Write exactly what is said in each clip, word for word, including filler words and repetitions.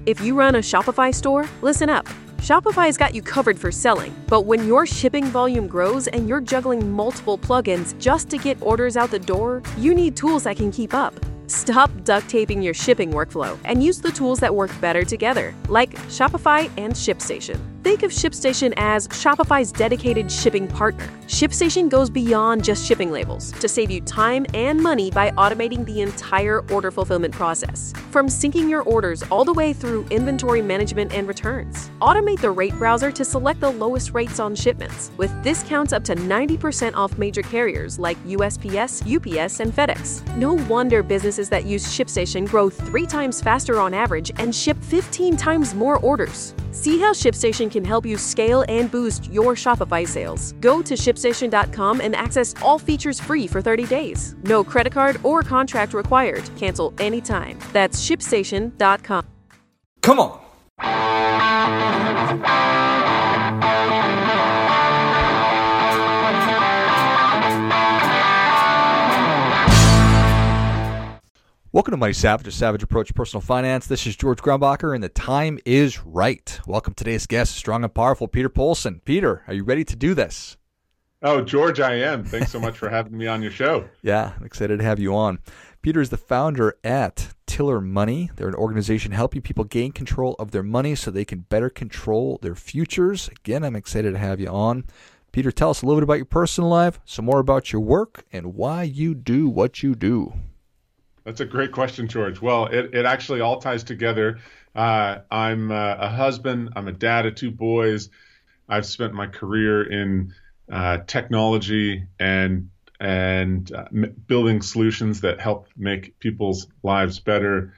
If you run a Shopify store, listen up. Shopify's got you covered for selling, but when your shipping volume grows and you're juggling multiple plugins just to get orders out the door, you need tools that can keep up. Stop duct taping your shipping workflow and use the tools that work better together, like Shopify and ShipStation. Think of ShipStation as Shopify's dedicated shipping partner. ShipStation goes beyond just shipping labels to save you time and money by automating the entire order fulfillment process. From syncing your orders all the way through inventory management and returns. Automate the rate browser to select the lowest rates on shipments, with discounts up to ninety percent off major carriers like U S P S, U P S, and FedEx. No wonder businesses that use ShipStation grow three times faster on average and ship fifteen times more orders. See how ShipStation can help you scale and boost your Shopify sales. Go to ship station dot com and access all features free for thirty days. No credit card or contract required. Cancel anytime. That's ship station dot com. Come on. Welcome to Money Savage, a Savage Approach to Personal Finance. This is George Grumbacher, and the time is right. Welcome to today's guest, strong and powerful Peter Polson. Peter, are you ready to do this? Oh, George, I am. Thanks so much for having me on your show. Yeah, I'm excited to have you on. Peter is the founder at Tiller Money. They're an organization helping people gain control of their money so they can better control their futures. Again, I'm excited to have you on. Peter, tell us a little bit about your personal life, some more about your work, and why you do what you do. That's a great question, George. Well, it, it actually all ties together. Uh, I'm uh, a husband. I'm a dad of two boys. I've spent my career in uh, technology and and uh, m- building solutions that help make people's lives better.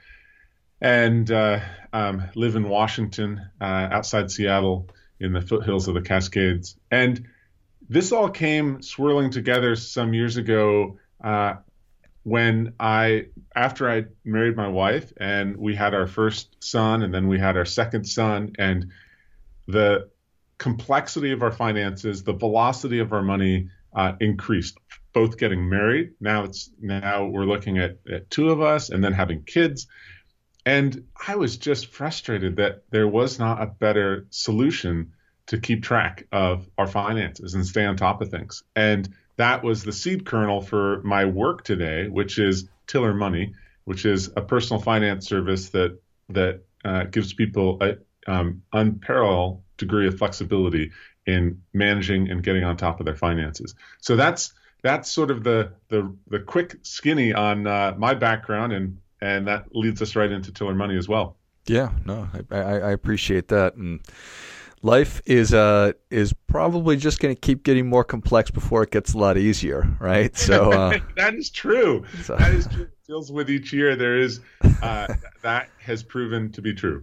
And uh, um, live in Washington, uh, outside Seattle, in the foothills of the Cascades. And this all came swirling together some years ago. Uh, When I, after I married my wife and we had our first son and then we had our second son, and the complexity of our finances, the velocity of our money uh, increased, both getting married. Now it's, now we're looking at, at two of us and then having kids. And I was just frustrated that there was not a better solution to keep track of our finances and stay on top of things. And that was the seed kernel for my work today, which is Tiller Money, which is a personal finance service that that uh, gives people an um, unparalleled degree of flexibility in managing and getting on top of their finances. So that's that's sort of the the, the quick skinny on uh, my background, and and that leads us right into Tiller Money as well. Yeah, no, I, I, I appreciate that. And life is uh is probably just going to keep getting more complex before it gets a lot easier, right? So uh, that is true. So. That is true. It feels with each year there is uh, that has proven to be true.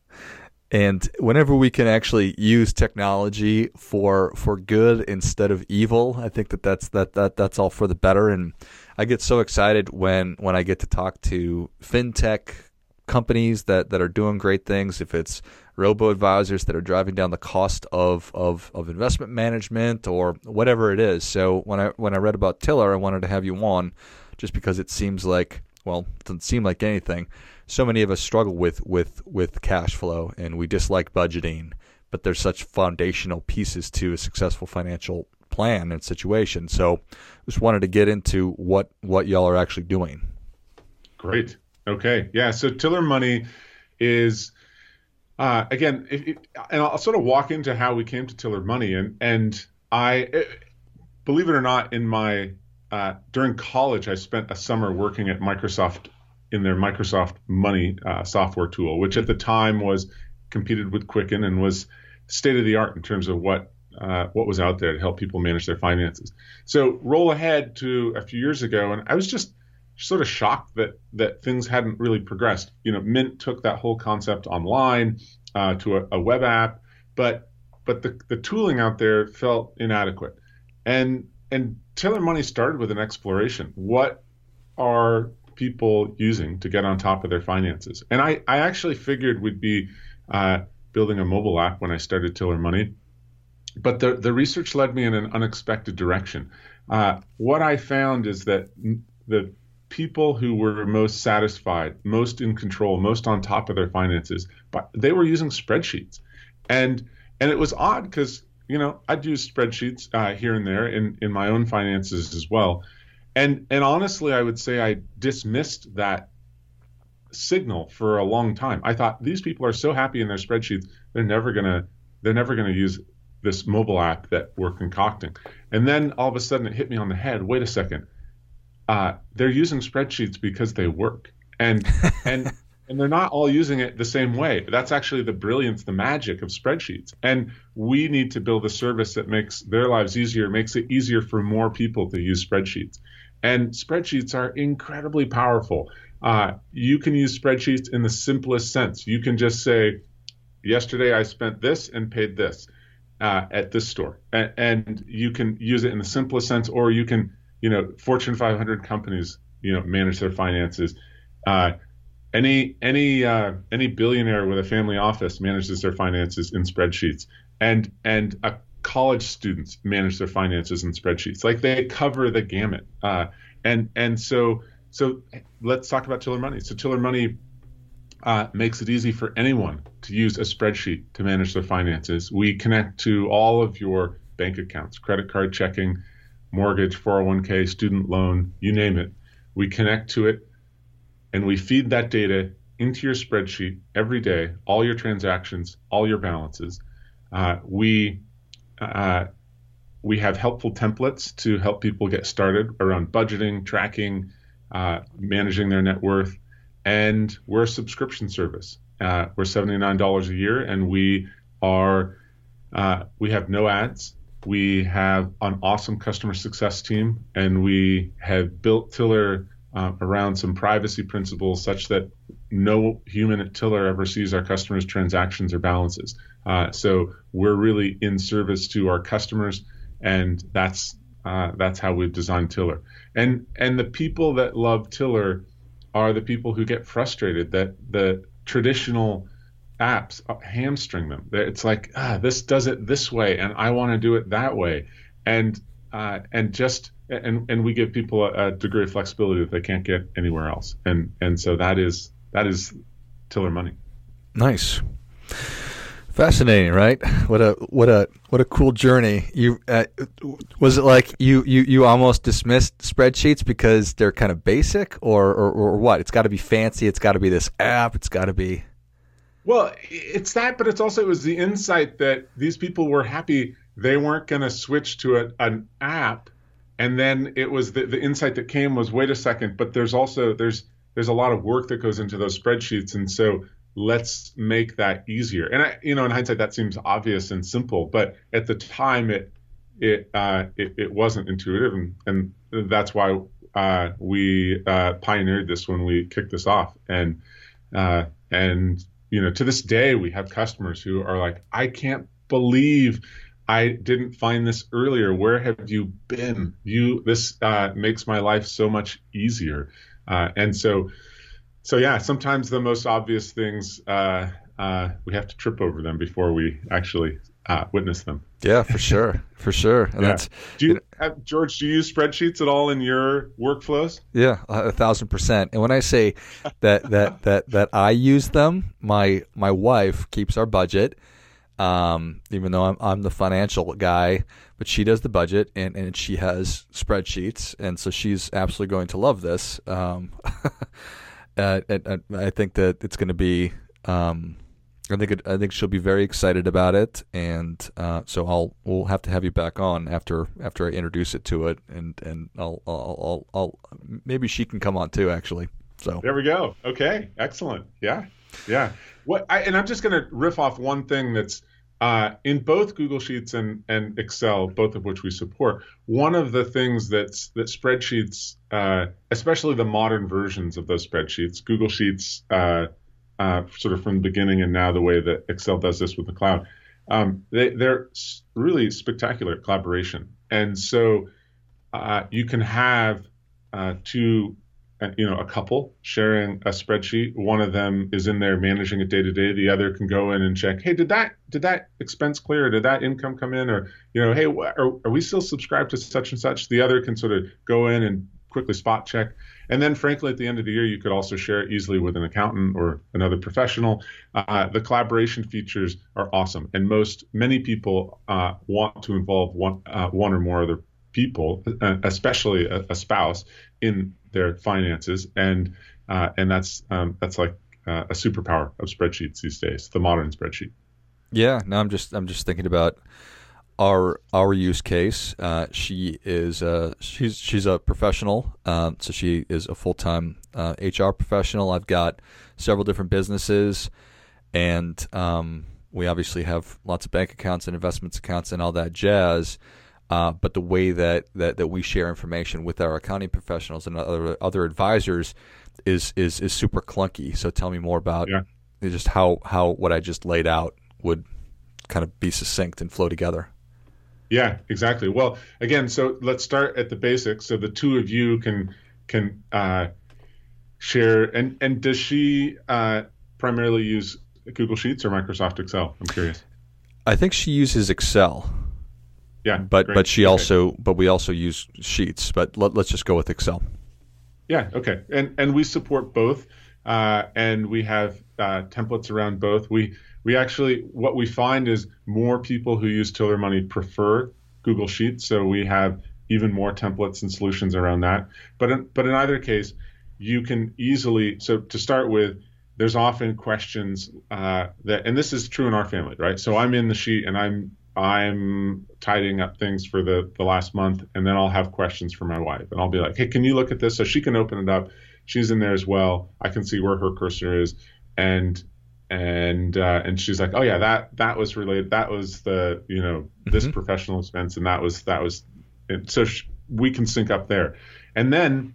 And whenever we can actually use technology for for good instead of evil, I think that that's that that that's all for the better. And I get so excited when when I get to talk to fintech companies that, that are doing great things. If it's robo-advisors that are driving down the cost of, of, of investment management or whatever it is. So when I when I read about Tiller, I wanted to have you on just because it seems like, well, it doesn't seem like anything. So many of us struggle with, with, with cash flow, and we dislike budgeting, but there's such foundational pieces to a successful financial plan and situation. So just wanted to get into what, what y'all are actually doing. Great. Okay. Yeah. So Tiller Money is, uh, again, if, if, and I'll sort of walk into how we came to Tiller Money. And, and I, believe it or not, in my, uh, during college, I spent a summer working at Microsoft in their Microsoft Money uh, software tool, which at the time was competed with Quicken and was state of the art in terms of what, uh, what was out there to help people manage their finances. So roll ahead to a few years ago, and I was just sort of shocked that that things hadn't really progressed. You know, Mint took that whole concept online uh, to a, a web app, but but the, the tooling out there felt inadequate. And and Tiller Money started with an exploration. What are people using to get on top of their finances? And I, I actually figured we'd be uh, building a mobile app when I started Tiller Money. But the, the research led me in an unexpected direction. Uh, what I found is that the people who were most satisfied, most in control, most on top of their finances, but they were using spreadsheets. And and it was odd because, you know, I'd use spreadsheets uh, here and there in, in my own finances as well. And and honestly, I would say I dismissed that signal for a long time. I thought these people are so happy in their spreadsheets, they're never gonna they're never gonna use this mobile app that we're concocting. And then all of a sudden it hit me on the head. Wait a second. Uh, they're using spreadsheets because they work. And and and they're not all using it the same way. That's actually the brilliance, the magic of spreadsheets. And we need to build a service that makes their lives easier, makes it easier for more people to use spreadsheets. And spreadsheets are incredibly powerful. Uh, you can use spreadsheets in the simplest sense. You can just say, yesterday I spent this and paid this uh, at this store. And, and you can use it in the simplest sense, or you can, you know, Fortune five hundred companies, you know, manage their finances. Uh, any any uh, any billionaire with a family office manages their finances in spreadsheets, and and a college students manage their finances in spreadsheets. Like, they cover the gamut. Uh, and and so so let's talk about Tiller Money. So Tiller Money uh, makes it easy for anyone to use a spreadsheet to manage their finances. We connect to all of your bank accounts, credit card, checking, mortgage, four oh one k, student loan, you name it. We connect to it, and we feed that data into your spreadsheet every day, all your transactions, all your balances. Uh, we uh, we have helpful templates to help people get started around budgeting, tracking, uh, managing their net worth, and we're a subscription service. Uh, we're seventy-nine dollars a year, and we are uh, we have no ads. We have an awesome customer success team, and we have built Tiller uh, around some privacy principles such that no human at Tiller ever sees our customers' transactions or balances. Uh, so we're really in service to our customers, and that's uh, that's how we've designed Tiller. And and the people that love Tiller are the people who get frustrated that the traditional apps hamstring them. It's like, ah, this does it this way, and I want to do it that way, and uh, and just and and we give people a, a degree of flexibility that they can't get anywhere else, and and so that is that is Tiller Money. Nice, fascinating, right? What a what a what a cool journey. You uh, was it like you you you almost dismissed spreadsheets because they're kind of basic, or or, or what? It's got to be fancy. It's got to be this app. It's got to be. Well, it's that, but it's also, it was the insight that these people were happy they weren't going to switch to a, an app. And then it was the, the insight that came was, wait a second, but there's also, there's there's a lot of work that goes into those spreadsheets. And so let's make that easier. And, I, you know, in hindsight, that seems obvious and simple, but at the time it it uh, it, it wasn't intuitive. And, and that's why uh, we uh, pioneered this when we kicked this off. And uh, and you know, to this day, we have customers who are like, I can't believe I didn't find this earlier. Where have you been? You, this uh, makes my life so much easier. Uh, and so, so yeah, sometimes the most obvious things, uh, uh, we have to trip over them before we actually uh, witness them. Yeah, for sure, for sure. And yeah. that's do you, have, George, do you use spreadsheets at all in your workflows? Yeah, a thousand percent. And when I say that that that that I use them, my my wife keeps our budget. Um, even though I'm I'm the financial guy, but she does the budget, and, and she has spreadsheets, and so she's absolutely going to love this. Um, uh, and, and I think that it's going to be. Um, I think it, I think she'll be very excited about it, and uh, so I'll we'll have to have you back on after after I introduce it to it, and and I'll I'll I'll, I'll maybe she can come on too, actually. So there we go. Okay, excellent. Yeah, yeah. What I, and I'm just going to riff off one thing that's uh, in both Google Sheets and and Excel, both of which we support. One of the things that's that spreadsheets, uh, especially the modern versions of those spreadsheets, Google Sheets. Uh, Uh, sort of from the beginning, and now the way that Excel does this with the cloud, um, they, they're really spectacular collaboration. And so uh, you can have uh, two, uh, you know, a couple sharing a spreadsheet. One of them is in there managing it day to day. The other can go in and check, hey, did that did that expense clear? Or did that income come in? Or, you know, hey, are, are we still subscribed to such and such? The other can sort of go in and quickly spot check. And then, frankly, at the end of the year, you could also share it easily with an accountant or another professional. Uh, the collaboration features are awesome, and most many people uh, want to involve one uh, one or more other people, uh, especially a, a spouse, in their finances, and uh, and that's um, that's like uh, a superpower of spreadsheets these days, the modern spreadsheet. Yeah, no, I'm just I'm just thinking about our our use case. Uh, she is uh, she's she's a professional, um, so she is a full time uh, H R professional. I've got several different businesses, and um, we obviously have lots of bank accounts and investments accounts and all that jazz. Uh, but the way that, that, that we share information with our accounting professionals and other other advisors is is is super clunky. So tell me more about yeah. just how how what I just laid out would kind of be succinct and flow together. Yeah, exactly. Well, again, so let's start at the basics. So the two of you can can uh, share. And and does she uh, primarily use Google Sheets or Microsoft Excel? I'm curious. I think she uses Excel. Yeah, but great. but she okay. also but we also use Sheets. But let, let's just go with Excel. Yeah. Okay. And and we support both, uh, and we have uh, templates around both. We We actually, what we find is more people who use Tiller Money prefer Google Sheets, so we have even more templates and solutions around that. But in, but in either case, you can easily, so to start with, there's often questions uh, that, and this is true in our family, right? So I'm in the sheet and I'm I'm tidying up things for the, the last month, and then I'll have questions for my wife, and I'll be like, hey, can you look at this? So she can open it up. She's in there as well. I can see where her cursor is, and And uh, and she's like, oh yeah, that that was related. That was the you know this mm-hmm. professional expense, and that was that was. And so sh- we can sync up there, and then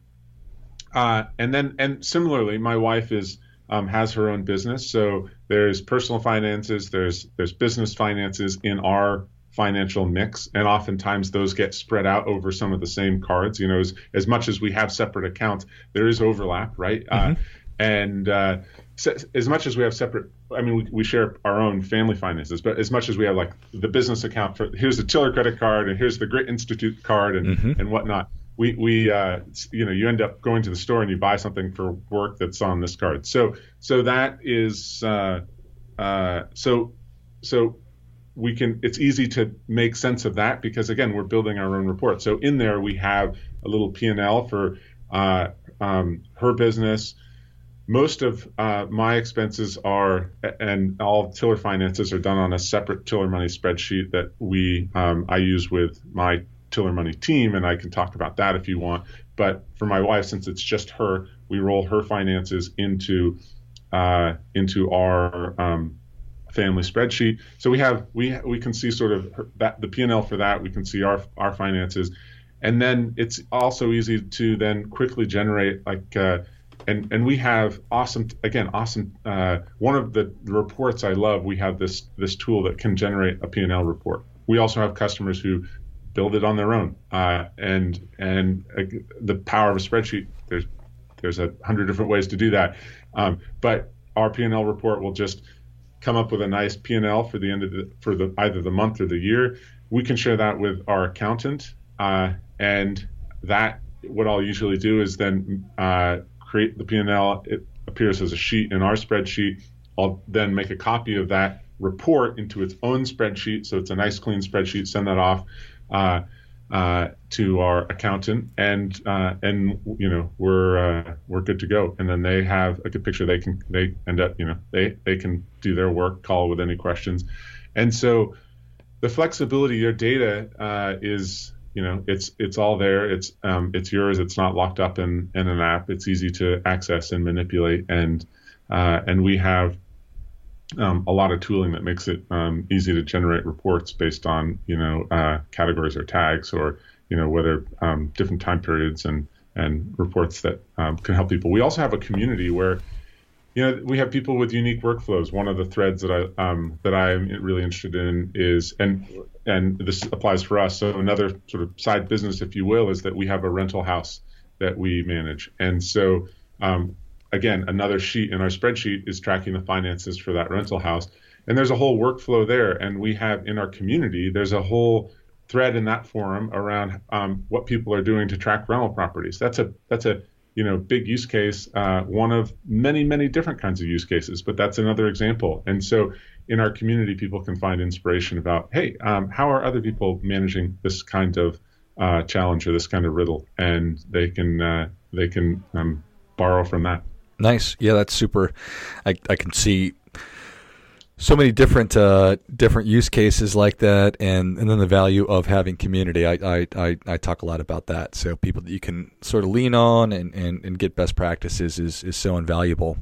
uh, and then and similarly, my wife is um, has her own business. So there's personal finances, there's there's business finances in our financial mix, and oftentimes those get spread out over some of the same cards. You know, as, as much as we have separate accounts, there is overlap, right? Mm-hmm. Uh, and uh, so, as much as we have separate, I mean, we, we share our own family finances, but as much as we have like the business account for, here's the Tiller credit card and here's the Grit Institute card and, mm-hmm. and whatnot, we, we uh, you know, you end up going to the store and you buy something for work that's on this card. So, so that is, uh, uh, so, so we can, it's easy to make sense of that because again, we're building our own report. So in there we have a little P and L for uh, um, her business. Most of uh, my expenses are, and all Tiller finances are done on a separate Tiller Money spreadsheet that we um, I use with my Tiller Money team, and I can talk about that if you want. But for my wife, since it's just her, we roll her finances into uh, into our um, family spreadsheet. So we have we we can see sort of her, that the P and L for that. We can see our our finances, and then it's also easy to then quickly generate like. Uh, And and we have awesome, again, awesome. Uh, one of the reports I love, we have this this tool that can generate a P and L report. We also have customers who build it on their own. Uh, and and uh, the power of a spreadsheet, there's there's a hundred different ways to do that. Um, but our P and L report will just come up with a nice P and L for the end of the, for the either the month or the year. We can share that with our accountant. Uh, and that, what I'll usually do is then uh, create the P and L. It appears as a sheet in our spreadsheet. I'll then make a copy of that report into its own spreadsheet. So it's a nice clean spreadsheet, send that off uh, uh, to our accountant, and uh, and you know we're uh, we're good to go. And then they have a good picture. They can they end up you know they they can do their work, call with any questions. And so the flexibility, your data uh, is you know it's it's all there. It's um, it's yours. It's not locked up in, in an app. It's easy to access and manipulate. And uh, and we have Um, a lot of tooling that makes it um, easy to generate reports based on, you know, uh, categories or tags, or, you know, whether um, different time periods, and and reports that um, can help people. We also have a community where, you know, we have people with unique workflows. One of the threads that I um, that I'm really interested in is, and and this applies for us. So another sort of side business, if you will, is that we have a rental house that we manage, and so. Um, Again, another sheet in our spreadsheet is tracking the finances for that rental house. And there's a whole workflow there. And we have in our community, there's a whole thread in that forum around um, what people are doing to track rental properties. That's a that's a you know big use case, uh, one of many many different kinds of use cases, but that's another example. And so in our community, people can find inspiration about, hey, um, how are other people managing this kind of uh, challenge or this kind of riddle, and they can uh, they can um, borrow from that. Nice, yeah, that's super. I I can see so many different uh, different use cases like that, and, and then the value of having community. I, I, I, I talk a lot about that. So people that you can sort of lean on and, and, and get best practices is, is so invaluable.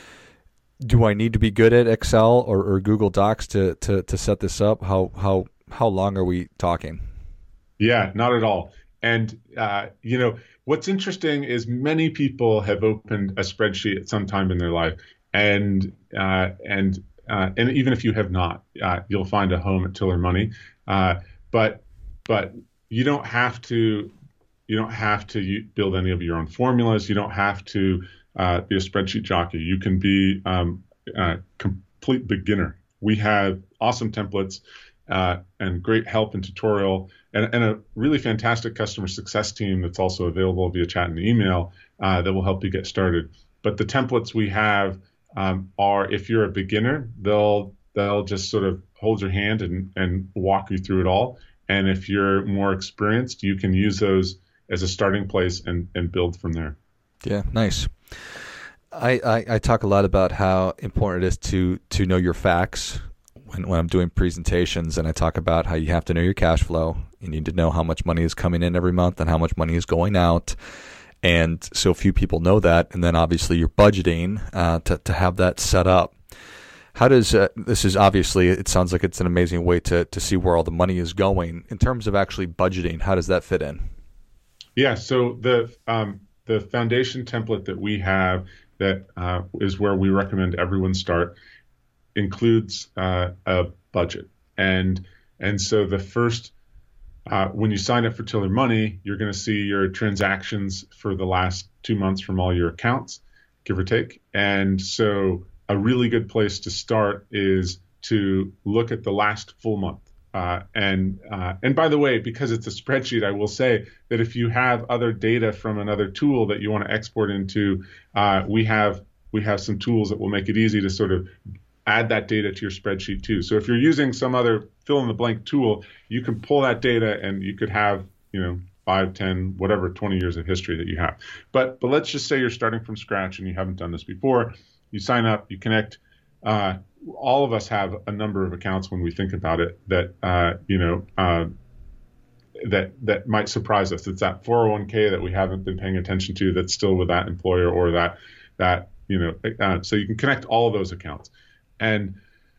Do I need to be good at Excel or, or Google Docs to, to, to set this up? How how how long are we talking? Yeah, not at all. And uh, you know what's interesting is many people have opened a spreadsheet at some time in their life, and uh, and Uh, and even if you have not, uh, you'll find a home at Tiller Money. Uh, but but you don't have to you don't have to build any of your own formulas. You don't have to uh, be a spreadsheet jockey. You can be um, a complete beginner. We have awesome templates uh, and great help and tutorial, and, and a really fantastic customer success team that's also available via chat and email uh, that will help you get started. But the templates we have Um, are, if you're a beginner, they'll they'll just sort of hold your hand and, and walk you through it all. And if you're more experienced, you can use those as a starting place and, and build from there. Yeah, nice. I, I, I talk a lot about how important it is to to know your facts when, when I'm doing presentations, and I talk about how you have to know your cash flow. You need to know how much money is coming in every month and how much money is going out. And so few people know that. And then obviously you're budgeting uh, to, to have that set up. How does, uh, this is obviously, it sounds like it's an amazing way to, to see where all the money is going. In terms of actually budgeting, how does that fit in? Yeah, so the um, the foundation template that we have that uh, is where we recommend everyone start includes uh, a budget. And, and so the first Uh, when you sign up for Tiller Money, you're going to see your transactions for the last two months from all your accounts, give or take. And so a really good place to start is to look at the last full month. Uh, and uh, and by the way, because it's a spreadsheet, I will say that if you have other data from another tool that you want to export into, uh, we have we have some tools that will make it easy to sort of add that data to your spreadsheet too. So if you're using some other fill in the blank tool, you can pull that data and you could have, you know, five, ten, whatever, twenty years of history that you have. But but let's just say you're starting from scratch and you haven't done this before. You sign up, you connect. Uh, all of us have a number of accounts when we think about it that, uh, you know, uh, that that might surprise us. It's that four oh one k that we haven't been paying attention to that's still with that employer or that, that you know, uh, so you can connect all of those accounts. And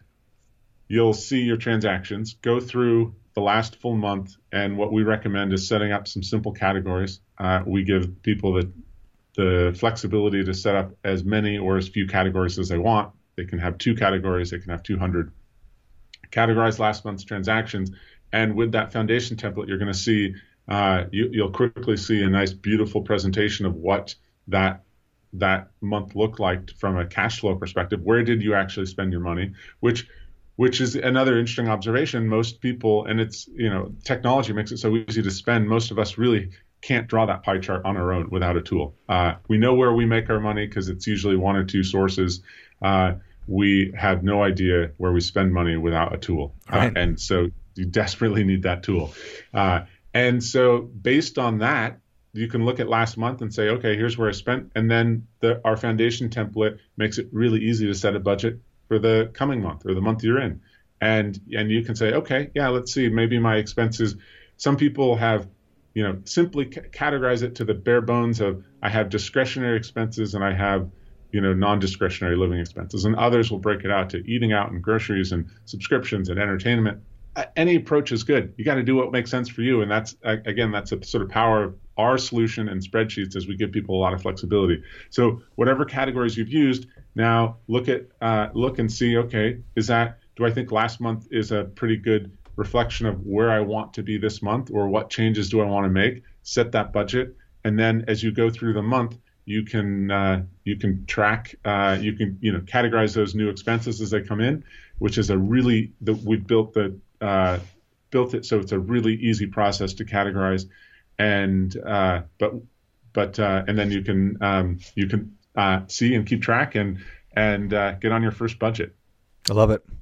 you'll see your transactions, go through the last full month, and what we recommend is setting up some simple categories. Uh, we give people the, the flexibility to set up as many or as few categories as they want. They can have two categories, they can have two hundred. Categorize last month's transactions, and with that foundation template, you're going to see, uh, you, you'll quickly see a nice, beautiful presentation of what that that month looked like from a cash flow perspective. Where did you actually spend your money? Which which is another interesting observation. Most people, and it's, you know, technology makes it so easy to spend. Most of us really can't draw that pie chart on our own without a tool. Uh, we know where we make our money because it's usually one or two sources. Uh, we have no idea where we spend money without a tool. Right. Uh, and so you desperately need that tool. Uh, and so based on that, you can look at last month and say, okay, here's where I spent. And then the, our foundation template makes it really easy to set a budget for the coming month or the month you're in. And and you can say, okay, yeah, let's see, maybe my expenses. Some people have, you know, simply c- categorize it to the bare bones of I have discretionary expenses and I have, you know, non-discretionary living expenses. And others will break it out to eating out and groceries and subscriptions and entertainment. Any approach is good. You got to do what makes sense for you. And that's, again, that's a sort of power of our solution and spreadsheets as we give people a lot of flexibility. So whatever categories you've used, now look at, uh, look and see, okay, is that, do I think last month is a pretty good reflection of where I want to be this month, or what changes do I want to make? Set that budget. And then as you go through the month, you can, uh, you can track, uh, you can, you know, categorize those new expenses as they come in, which is a really, the, we've built the, uh, built it so it's a really easy process to categorize, and uh, but but uh, and then you can um, you can uh, see and keep track and and uh, get on your first budget. I love it.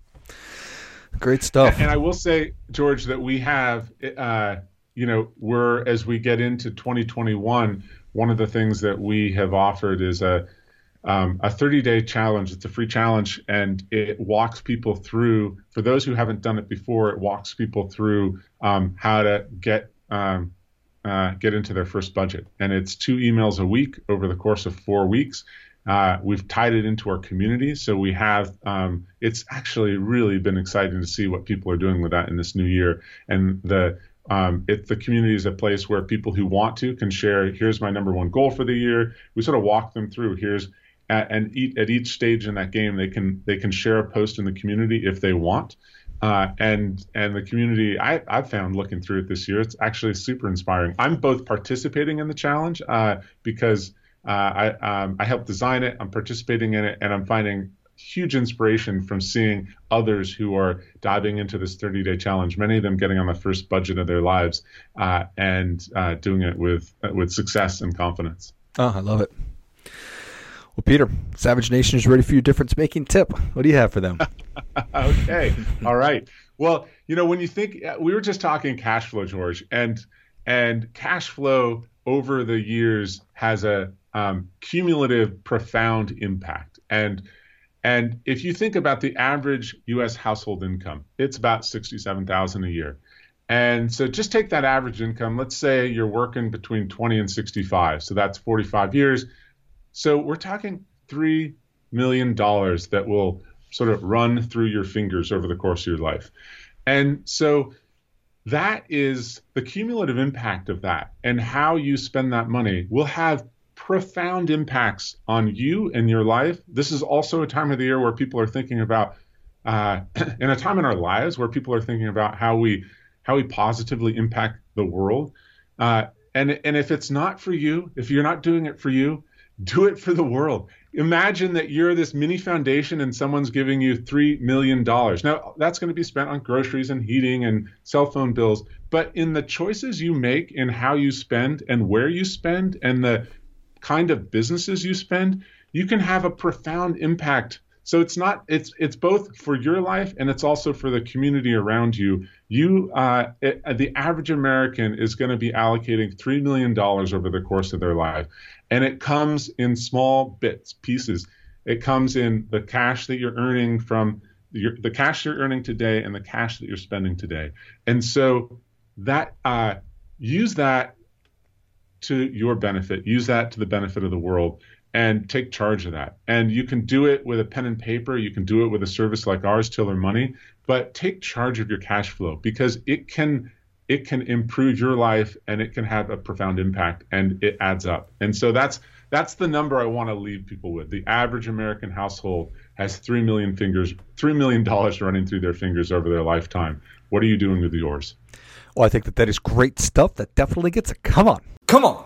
Great stuff. And, and I will say, George, that we have, uh, you know, we're as we get into twenty twenty-one, one of the things that we have offered is a um, a thirty-day challenge. It's a free challenge, and it walks people through. For those who haven't done it before, it walks people through um, how to get um, uh, get into their first budget. And it's two emails a week over the course of four weeks. Uh, we've tied it into our community, so we have. Um, it's actually really been exciting to see what people are doing with that in this new year. And the um, it, the community is a place where people who want to can share. Here's my number one goal for the year. We sort of walk them through. Here's and eat, at each stage in that game, they can they can share a post in the community if they want. Uh, and and the community, I, I've found looking through it this year, it's actually super inspiring. I'm both participating in the challenge uh, because. Uh, I um, I helped design it. I'm participating in it, and I'm finding huge inspiration from seeing others who are diving into this thirty-day challenge. Many of them getting on the first budget of their lives uh, and uh, doing it with uh, with success and confidence. Oh, I love it. Well, Peter, Savage Nation is ready for your difference-making tip. What do you have for them? Okay, all right. Well, you know, when you think we were just talking cash flow, George, and and cash flow over the years has a Um, cumulative, profound impact. And and if you think about the average U S household income, it's about sixty-seven thousand dollars a year. And so just take that average income. Let's say you're working between twenty and sixty-five. So that's forty-five years. So we're talking three million dollars that will sort of run through your fingers over the course of your life. And so that is the cumulative impact of that, and how you spend that money will have profound impacts on you and your life. This is also a time of the year where people are thinking about, uh, in a time in our lives where people are thinking about how we how we positively impact the world. Uh, and and if it's not for you, if you're not doing it for you, do it for the world. Imagine that you're this mini foundation and someone's giving you three million dollars. Now, that's going to be spent on groceries and heating and cell phone bills. But in the choices you make in how you spend and where you spend and the kind of businesses you spend, you can have a profound impact. So it's not, it's it's both for your life and it's also for the community around you. You, uh, it, the average American is going to be allocating three million dollars over the course of their life. And it comes in small bits, pieces. It comes in the cash that you're earning from your, the cash you're earning today and the cash that you're spending today. And so that, uh, use that to your benefit, use that to the benefit of the world, and take charge of that. And you can do it with a pen and paper. You can do it with a service like ours, Tiller Money, but take charge of your cash flow, because it can it can improve your life and it can have a profound impact, and it adds up. And so that's that's the number I want to leave people with. The average American household has three million fingers, three million dollars running through their fingers over their lifetime. What are you doing with yours? Well, I think that that is great stuff. That definitely gets a come on. Come on.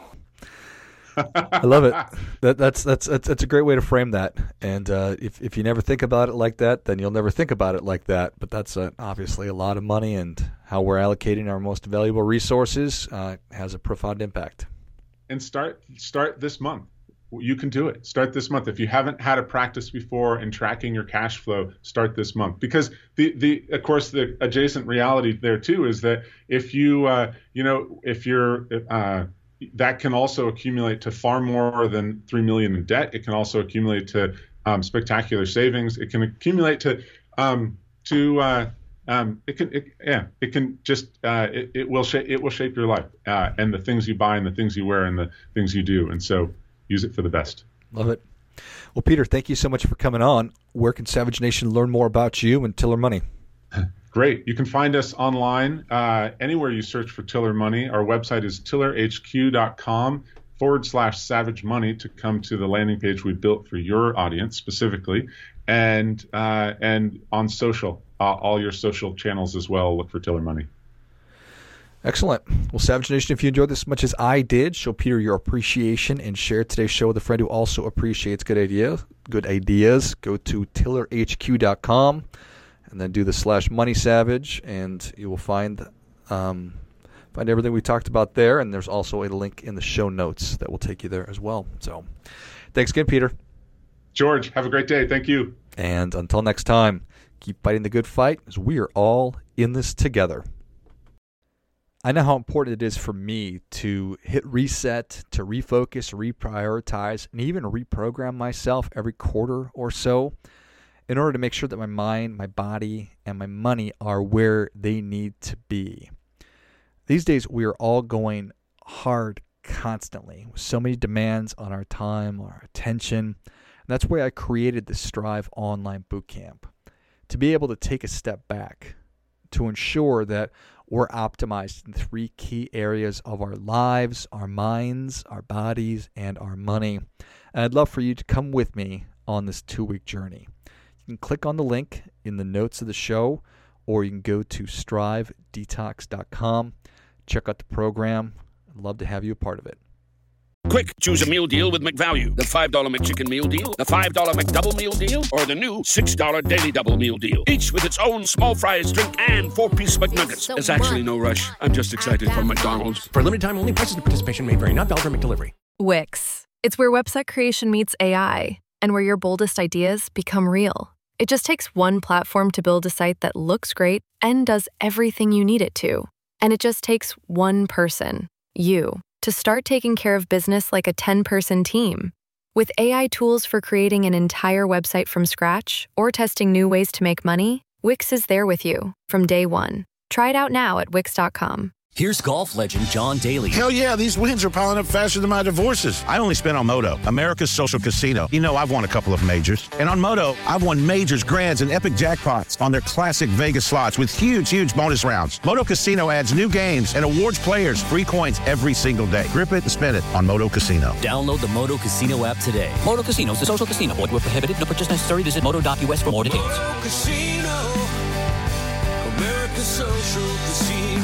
I love it. That, that's, that's that's that's a great way to frame that. And uh, if if you never think about it like that, then you'll never think about it like that. But that's uh, obviously a lot of money, and how we're allocating our most valuable resources uh, has a profound impact. And start start this month. You can do it. Start this month. If you haven't had a practice before in tracking your cash flow, start this month. Because the the of course the adjacent reality there too is that if you uh, you know if you're uh, that can also accumulate to far more than three million in debt. It can also accumulate to um, spectacular savings. It can accumulate to um, to uh, um, it can it, yeah it can just uh, it, it will shape it will shape your life uh, and the things you buy and the things you wear and the things you do. And so use it for the best. Love it. Well, Peter, thank you so much for coming on. Where can Savage Nation learn more about you and Tiller Money? Great. You can find us online uh, anywhere you search for Tiller Money. Our website is tillerhq.com forward slash savage money to come to the landing page we built for your audience specifically. And uh, and on social, uh, all your social channels as well, look for Tiller Money. Excellent. Well, Savage Nation, if you enjoyed this as much as I did, show Peter your appreciation and share today's show with a friend who also appreciates good ideas. Good ideas. Go to tiller h q dot com. and then do the slash Money Savage, and you will find um, find everything we talked about there. And there's also a link in the show notes that will take you there as well. So thanks again, Peter. George, have a great day. Thank you. And until next time, keep fighting the good fight, as we are all in this together. I know how important it is for me to hit reset, to refocus, reprioritize, and even reprogram myself every quarter or so in order to make sure that my mind, my body, and my money are where they need to be. These days, we are all going hard constantly with so many demands on our time, our attention. And that's why I created the Strive Online Bootcamp, to be able to take a step back, to ensure that we're optimized in three key areas of our lives, our minds, our bodies, and our money. And I'd love for you to come with me on this two-week journey. You can click on the link in the notes of the show, or you can go to strive detox dot com. Check out the program. I'd love to have you a part of it. Quick, choose a meal deal with McValue. The five dollar McChicken meal deal, the five dollar McDouble meal deal, or the new six dollar Daily Double meal deal. Each with its own small fries, drink, and four-piece McNuggets. There's actually no rush. I'm just excited for McDonald's. For a limited time only, prices and participation may vary. Not valid for McDelivery. Wix. It's where website creation meets A I, and where your boldest ideas become real. It just takes one platform to build a site that looks great and does everything you need it to. And it just takes one person, you, to start taking care of business like a ten-person team. With A I tools for creating an entire website from scratch or testing new ways to make money, Wix is there with you from day one. Try it out now at wix dot com. Here's golf legend John Daly. Hell yeah, these wins are piling up faster than my divorces. I only spent on Moto, America's social casino. You know, I've won a couple of majors. And on Moto, I've won majors, grands, and epic jackpots on their classic Vegas slots with huge, huge bonus rounds. Moto Casino adds new games and awards players free coins every single day. Grip it and spin it on Moto Casino. Download the Moto Casino app today. Moto Casino is a social casino. Void where prohibited. No purchase necessary. Visit moto dot u s for more details. Moto Casino, America's social casino.